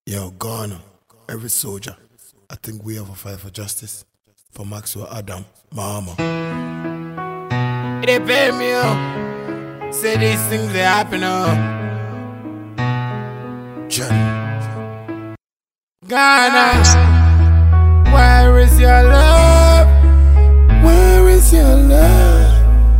Yo, Ghana, every soldier, I think we have a fight for justice. For Maxwell Adam, Mahama. They pay me up. Say these things they happen up. Johnny. Ghana, where is your love? Where is your love?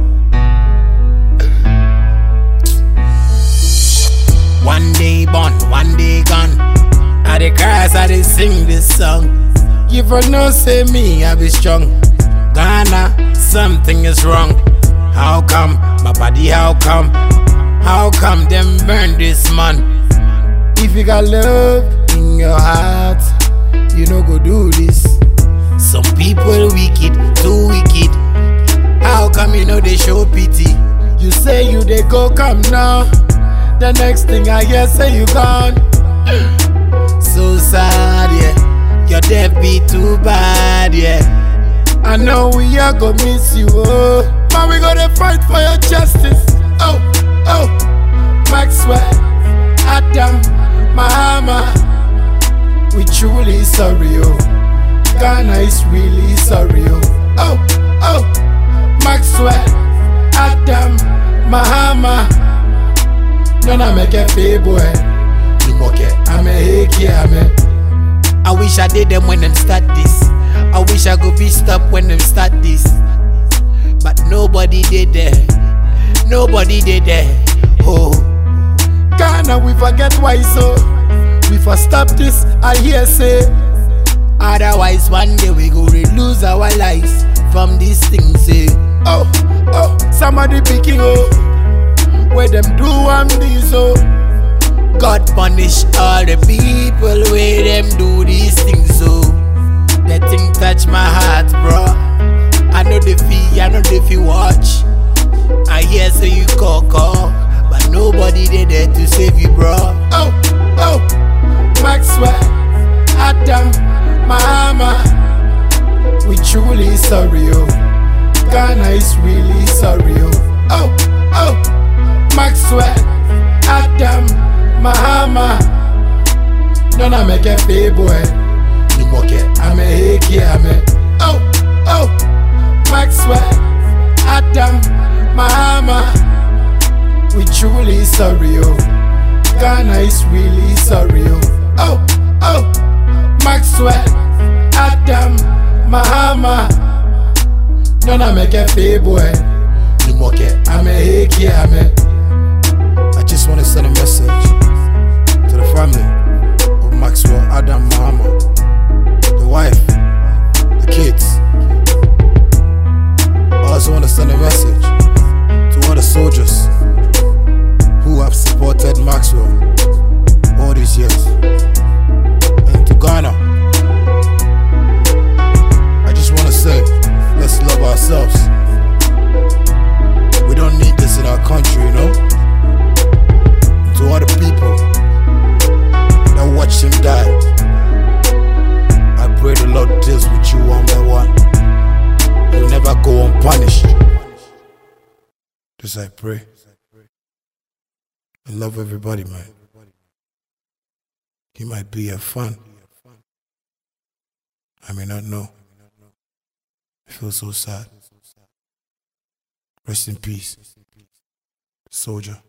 One day born, one day gone. I dey cry as I dey sing this song. You for no say me, I be strong. Ghana, something is wrong. How come, my body, how come? How come them burn this man? If you got love in your heart, you no go do this. Some people wicked, too wicked. How come you know they show pity? You say you they go come now. The next thing I hear say you gone. So sad, yeah. Your death be too bad, yeah. I know we are gonna miss you, oh. But we gonna fight for your justice. Oh, oh. Maxwell, Adam, Mahama. We truly sorry, oh. Ghana is really sorry, oh. Oh, oh. Maxwell, Adam, Mahama. Nona make a pay boy. I'm a hake, I wish I did them when them start this. I wish I could be stopped when them start this. But nobody did that. Nobody did that. Oh, Ghana, we forget why so. We for stop this, I hear say. Otherwise one day we go lose our lives from these things, say. Oh, oh, somebody picking oh. Where them do this, oh. God punish all the people where them do these things, so that thing touch my heart, bro. I know the fee, I know the fee watch. I hear say you call, but nobody did there to save you, bro. Oh, oh, Maxwell, Adam, Mahama. We truly sorry, oh. Ghana is really sorry, oh. Oh, oh, Maxwell, Adam, Mahama. Nona make a pay boy. I'm a hake, oh, oh. Maxwell, Adam, Mahama. We truly sorry, oh. Ghana is really sorry, oh. Oh, oh. Maxwell, Adam, Mahama. Nona make a pay boy. I'm a hake, I just want to send a message to the family of Maxwell Adam Mahama, the wife, the kids. I also want to send a message to all the soldiers who have supported Maxwell all these years. And to Ghana, I just want to say, let's love ourselves. We don't need this in our country, you know? To all the people that watch him die, I pray the Lord deals with you one by one. You'll never go unpunished. This I pray. I love everybody, man. He might be a fan. I may not know. I feel so sad. Rest in peace, soldier.